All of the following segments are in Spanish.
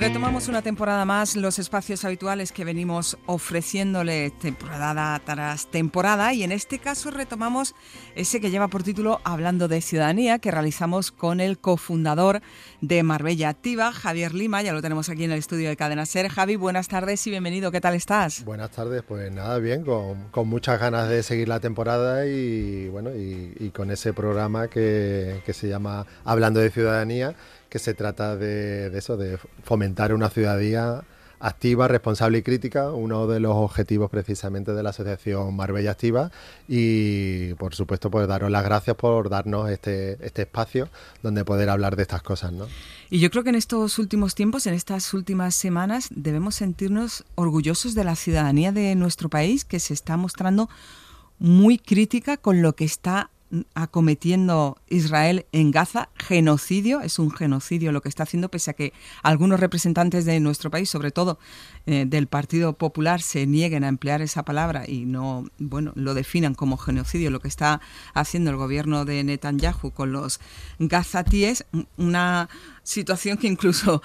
Retomamos una temporada más los espacios habituales que venimos ofreciéndole temporada tras temporada, y en este caso retomamos ese que lleva por título Hablando de Ciudadanía, que realizamos con el cofundador de Marbella Activa, Javier Lima. Ya lo tenemos aquí en el estudio de Cadena SER. Javi, buenas tardes y bienvenido. ¿Qué tal estás? Buenas tardes, pues nada, bien, con muchas ganas de seguir la temporada y bueno, y con ese programa que se llama Hablando de Ciudadanía, que se trata de eso, de fomentar una ciudadanía activa, responsable y crítica, uno de los objetivos precisamente de la Asociación Marbella Activa, y por supuesto pues daros las gracias por darnos este espacio donde poder hablar de estas cosas, ¿no? Y yo creo que en estos últimos tiempos, en estas últimas semanas, debemos sentirnos orgullosos de la ciudadanía de nuestro país, que se está mostrando muy crítica con lo que está acometiendo Israel en Gaza. Genocidio, es un genocidio lo que está haciendo, pese a que algunos representantes de nuestro país, sobre todo del Partido Popular, se nieguen a emplear esa palabra y no, bueno, lo definan como genocidio lo que está haciendo el gobierno de Netanyahu con los gazatíes. Una situación que incluso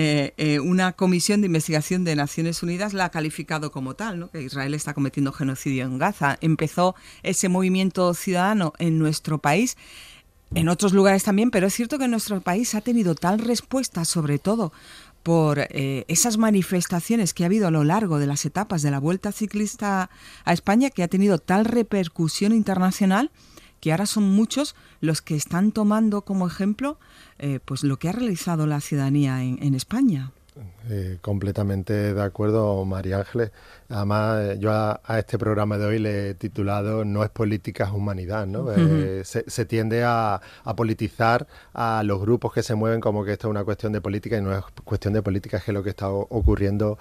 una comisión de investigación de Naciones Unidas la ha calificado como tal, ¿no? Que Israel está cometiendo genocidio en Gaza. Empezó ese movimiento ciudadano en nuestro país, en otros lugares también, pero es cierto que en nuestro país ha tenido tal respuesta, sobre todo por esas manifestaciones que ha habido a lo largo de las etapas de la Vuelta Ciclista a España, que ha tenido tal repercusión internacional, que ahora son muchos los que están tomando como ejemplo pues lo que ha realizado la ciudadanía en España. Completamente de acuerdo, María Ángeles. Además, yo a este programa de hoy le he titulado No es política, es humanidad, ¿no? Uh-huh. Se tiende a politizar a los grupos que se mueven como que esto es una cuestión de política, y no es cuestión de política, es que lo que está ocurriendo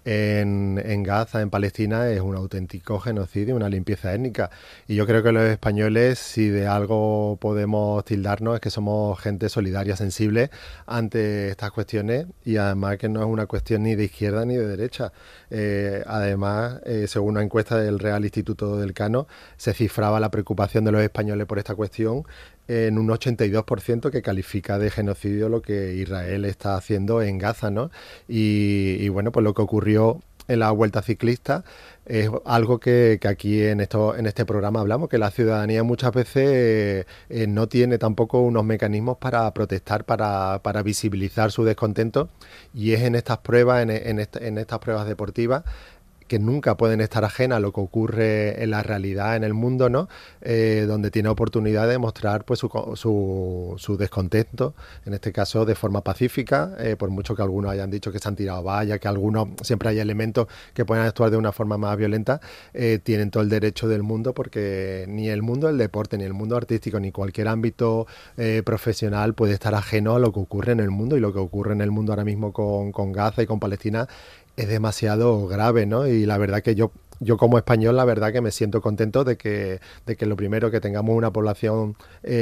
en Gaza, en Palestina, es un auténtico genocidio, una limpieza étnica. Y yo creo que los españoles, si de algo podemos tildarnos, es que somos gente solidaria, sensible ante estas cuestiones, y además que no es una cuestión ni de izquierda ni de derecha. Además, según una encuesta del Real Instituto del Cano, se cifraba la preocupación de los españoles por esta cuestión en un 82%, que califica de genocidio lo que Israel está haciendo en Gaza, ¿no? Y bueno, pues lo que ocurrió en la Vuelta Ciclista es algo que aquí en este programa hablamos, que la ciudadanía muchas veces no tiene tampoco unos mecanismos para protestar, para visibilizar su descontento, y es en estas pruebas, en estas pruebas deportivas, que nunca pueden estar ajenas a lo que ocurre en la realidad, en el mundo, ¿no? Donde tiene oportunidad de mostrar pues su descontento, en este caso de forma pacífica, por mucho que algunos hayan dicho que se han tirado vallas, que algunos, siempre hay elementos que pueden actuar de una forma más violenta, tienen todo el derecho del mundo, porque ni el mundo del deporte, ni el mundo artístico, ni cualquier ámbito profesional puede estar ajeno a lo que ocurre en el mundo, y lo que ocurre en el mundo ahora mismo con Gaza y con Palestina es demasiado grave, ¿no? Y la verdad que yo como español, la verdad que me siento contento de que lo primero, que tengamos una población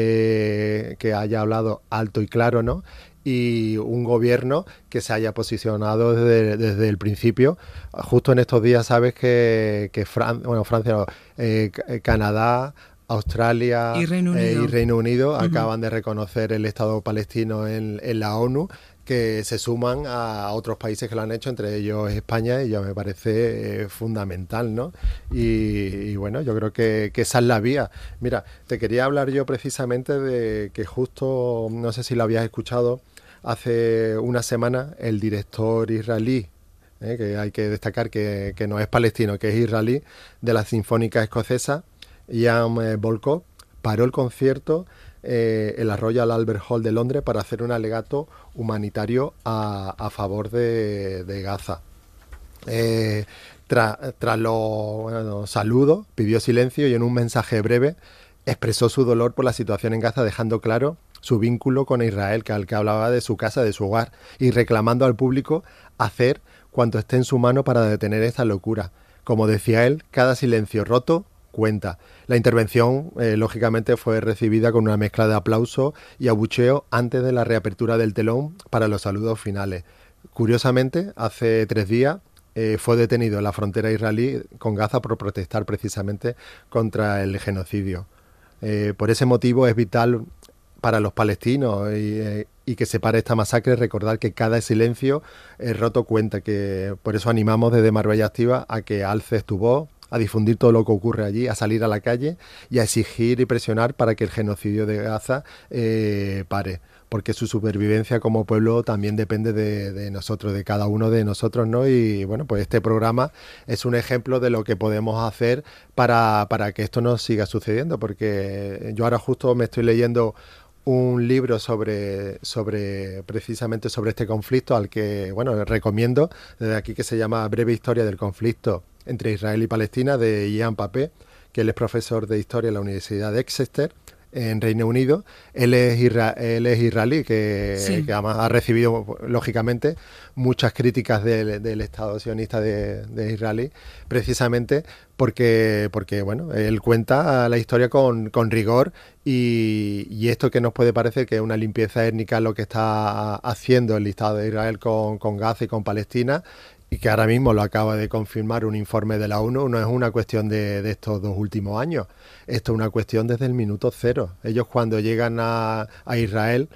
que haya hablado alto y claro, ¿no? Y un gobierno que se haya posicionado desde el principio. Justo en estos días sabes que Francia, Canadá, Australia y Reino Unido uh-huh. acaban de reconocer el Estado palestino en la ONU, que se suman a otros países que lo han hecho, entre ellos España, y ya me parece fundamental, ¿no? Y bueno, yo creo que esa es la vía. Mira, te quería hablar yo precisamente de que justo, no sé si lo habías escuchado, hace una semana el director israelí, que hay que destacar que no es palestino, que es israelí, de la Sinfónica Escocesa, Jan Volkov, paró el concierto en la Royal Albert Hall de Londres para hacer un alegato humanitario a favor de Gaza. Tras los saludos, pidió silencio y en un mensaje breve expresó su dolor por la situación en Gaza, dejando claro su vínculo con Israel, al que hablaba de su casa, de su hogar, y reclamando al público hacer cuanto esté en su mano para detener esta locura. Como decía él, cada silencio roto cuenta. La intervención, lógicamente, fue recibida con una mezcla de aplauso y abucheo antes de la reapertura del telón para los saludos finales. Curiosamente, hace 3 días fue detenido en la frontera israelí con Gaza por protestar precisamente contra el genocidio. Por ese motivo es vital para los palestinos y que se pare esta masacre, recordar que cada silencio roto cuenta, que por eso animamos desde Marbella Activa a que alces tu voz, a difundir todo lo que ocurre allí, a salir a la calle y a exigir y presionar para que el genocidio de Gaza pare, porque su supervivencia como pueblo también depende de nosotros, de cada uno de nosotros, ¿no? Y bueno, pues este programa es un ejemplo de lo que podemos hacer para que esto no siga sucediendo, porque yo ahora justo me estoy leyendo un libro precisamente sobre este conflicto, al que, bueno, recomiendo desde aquí, que se llama Breve Historia del Conflicto entre Israel y Palestina, de Ian Papé, que él es profesor de Historia en la Universidad de Exeter, en Reino Unido. Él es israelí, que además ha recibido, lógicamente, muchas críticas del Estado sionista de Israel, precisamente porque bueno, él cuenta la historia con rigor, y esto que nos puede parecer que es una limpieza étnica lo que está haciendo el Estado de Israel con Gaza y con Palestina, y que ahora mismo lo acaba de confirmar un informe de la ONU, no es una cuestión de estos 2 últimos años, esto es una cuestión desde el minuto cero. Ellos cuando llegan a Israel,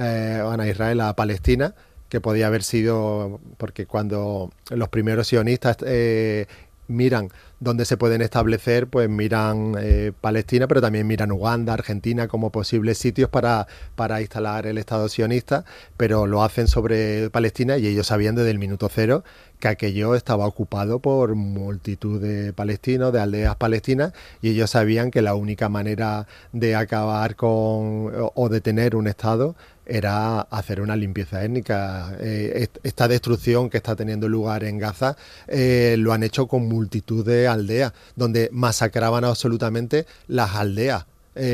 a Palestina, que podía haber sido, porque cuando los primeros sionistas miran dónde se pueden establecer, pues miran Palestina, pero también miran Uganda, Argentina como posibles sitios para instalar el Estado sionista, pero lo hacen sobre Palestina, y ellos sabían desde el minuto cero que aquello estaba ocupado por multitud de palestinos, de aldeas palestinas, y ellos sabían que la única manera de acabar o de tener un Estado era hacer una limpieza étnica. Esta destrucción que está teniendo lugar en Gaza lo han hecho con multitud de aldeas, donde masacraban absolutamente las aldeas.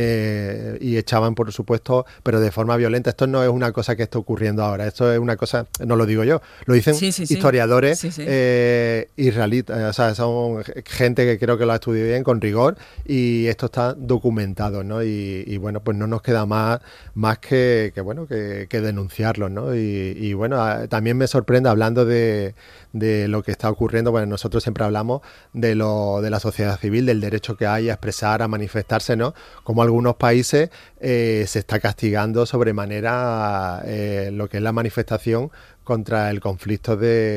Y echaban, por supuesto, pero de forma violenta. Esto no es una cosa que está ocurriendo ahora, esto es una cosa, no lo digo yo, lo dicen historiadores israelitas, o sea, son gente que creo que lo ha estudiado bien, con rigor, y esto está documentado, ¿no? Y bueno, pues no nos queda más que denunciarlo, ¿no? Y bueno, también me sorprende, hablando de lo que está ocurriendo. Bueno, nosotros siempre hablamos de la sociedad civil, del derecho que hay a expresar, a manifestarse, ¿no? Como algunos países se está castigando sobremanera lo que es la manifestación contra el conflicto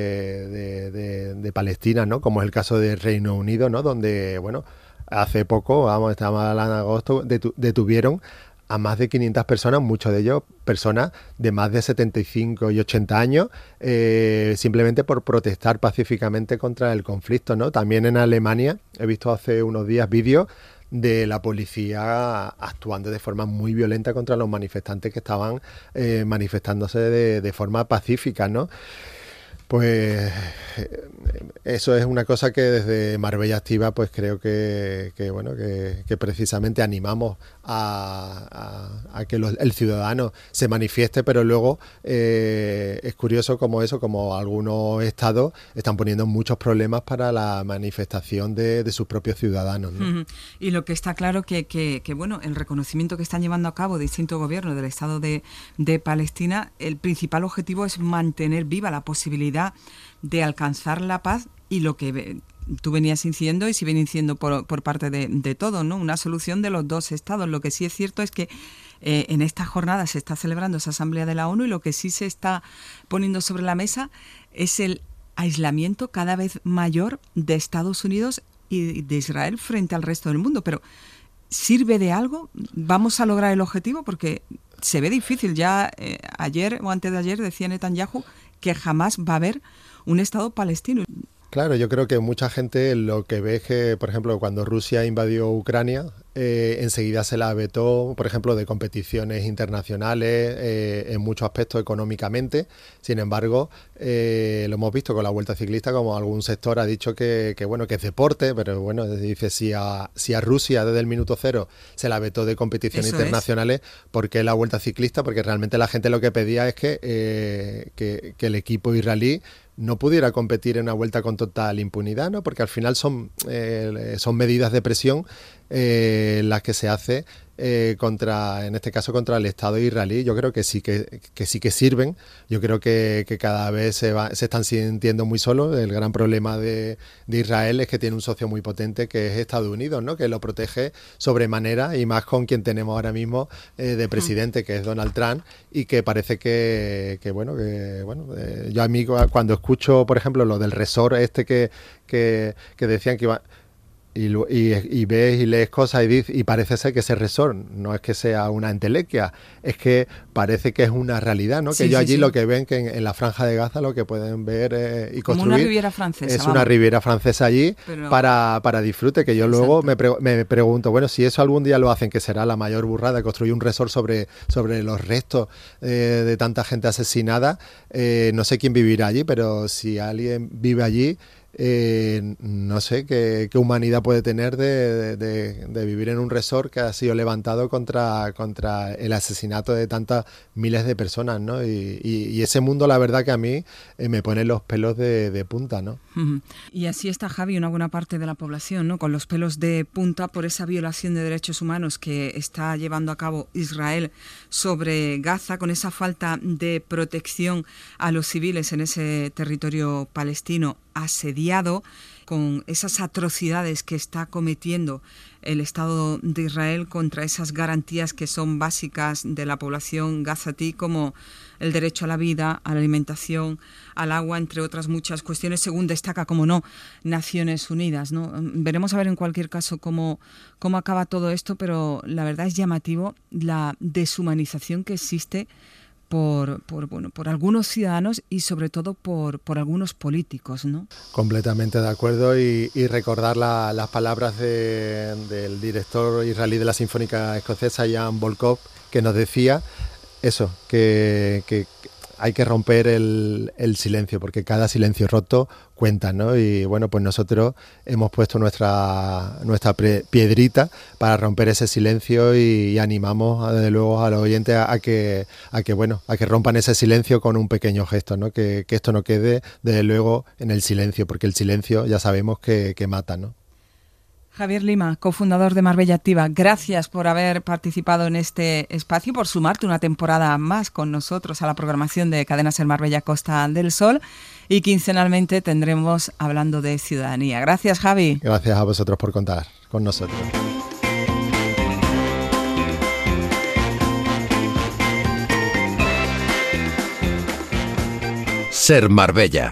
de Palestina, ¿no? Como es el caso del Reino Unido, ¿no? Donde, bueno, hace poco, estábamos hablando en agosto, detuvieron a más de 500 personas, muchos de ellos personas de más de 75 y 80 años, simplemente por protestar pacíficamente contra el conflicto, ¿no? También en Alemania he visto hace unos días vídeos de la policía actuando de forma muy violenta contra los manifestantes que estaban manifestándose de forma pacífica, ¿no? Pues eso es una cosa que desde Marbella Activa pues creo que precisamente animamos a que el ciudadano se manifieste, pero luego es curioso como algunos estados están poniendo muchos problemas para la manifestación de sus propios ciudadanos, ¿no? Y lo que está claro que bueno, el reconocimiento que están llevando a cabo distintos gobiernos del Estado de Palestina, el principal objetivo es mantener viva la posibilidad de alcanzar la paz, y lo que tú venías diciendo y si viene diciendo por parte de todos, ¿no? Una solución de los 2 estados. Lo que sí es cierto es que en esta jornada se está celebrando esa asamblea de la ONU, y lo que sí se está poniendo sobre la mesa es el aislamiento cada vez mayor de Estados Unidos y de Israel frente al resto del mundo. Pero ¿sirve de algo? ¿Vamos a lograr el objetivo? Porque se ve difícil. Ya ayer o antes de ayer decía Netanyahu que jamás va a haber un Estado palestino. Claro, yo creo que mucha gente lo que ve es que, por ejemplo, cuando Rusia invadió Ucrania, enseguida se la vetó, por ejemplo, de competiciones internacionales, en muchos aspectos económicamente. Sin embargo, lo hemos visto con la Vuelta Ciclista, como algún sector ha dicho que es deporte, pero bueno, dice, si a Rusia desde el minuto cero se la vetó de competiciones internacionales, ¿por qué la Vuelta Ciclista? Porque realmente la gente lo que pedía es que el equipo israelí no pudiera competir en una vuelta con total impunidad, ¿no? Porque al final son medidas de presión las que se hace en este caso contra el Estado israelí. Yo creo que sí que sirven. Yo creo que cada vez se están sintiendo muy solos. El gran problema de Israel es que tiene un socio muy potente que es Estados Unidos, ¿no? Que lo protege sobremanera, y más con quien tenemos ahora mismo de presidente, que es Donald Trump, y que parece yo a mí cuando escucho, por ejemplo, lo del resort que decían que iba... Y ves y lees cosas y parece ser que ese resort no es que sea una entelequia, es que parece que es una realidad, ¿no? Que ellos allí lo que ven, que en la Franja de Gaza lo que pueden ver y construir como una riviera francesa, es una riviera francesa allí. Pero para disfrute, que yo luego me pregunto, bueno, si eso algún día lo hacen, que será la mayor burrada, construir un resort sobre los restos de tanta gente asesinada, no sé quién vivirá allí, pero si alguien vive allí, no sé qué humanidad puede tener de vivir en un resort que ha sido levantado contra el asesinato de tantas miles de personas, ¿no? Y ese mundo, la verdad que a mí me pone los pelos de punta, ¿no? Y así está, Javi, una buena parte de la población, ¿no? Con los pelos de punta por esa violación de derechos humanos que está llevando a cabo Israel sobre Gaza, con esa falta de protección a los civiles en ese territorio palestino asediado, con esas atrocidades que está cometiendo el Estado de Israel contra esas garantías que son básicas de la población gazatí, como el derecho a la vida, a la alimentación, al agua, entre otras muchas cuestiones, según destaca, como no, Naciones Unidas, ¿no? Veremos a ver en cualquier caso cómo acaba todo esto, pero la verdad es llamativo la deshumanización que existe por algunos ciudadanos y sobre todo por algunos políticos, ¿no? Completamente de acuerdo, y recordar las palabras del director israelí de la Sinfónica Escocesa, Jan Volkov, que nos decía eso, que hay que romper el silencio, porque cada silencio roto cuenta, ¿no? Y bueno, pues nosotros hemos puesto nuestra piedrita para romper ese silencio y animamos desde luego a los oyentes a que rompan ese silencio con un pequeño gesto, ¿no? Que esto no quede desde luego en el silencio, porque el silencio ya sabemos que mata, ¿no? Javier Lima, cofundador de Marbella Activa, gracias por haber participado en este espacio y por sumarte una temporada más con nosotros a la programación de Cadena Ser Marbella Costa del Sol, y quincenalmente tendremos Hablando de Ciudadanía. Gracias, Javi. Gracias a vosotros por contar con nosotros. Ser Marbella.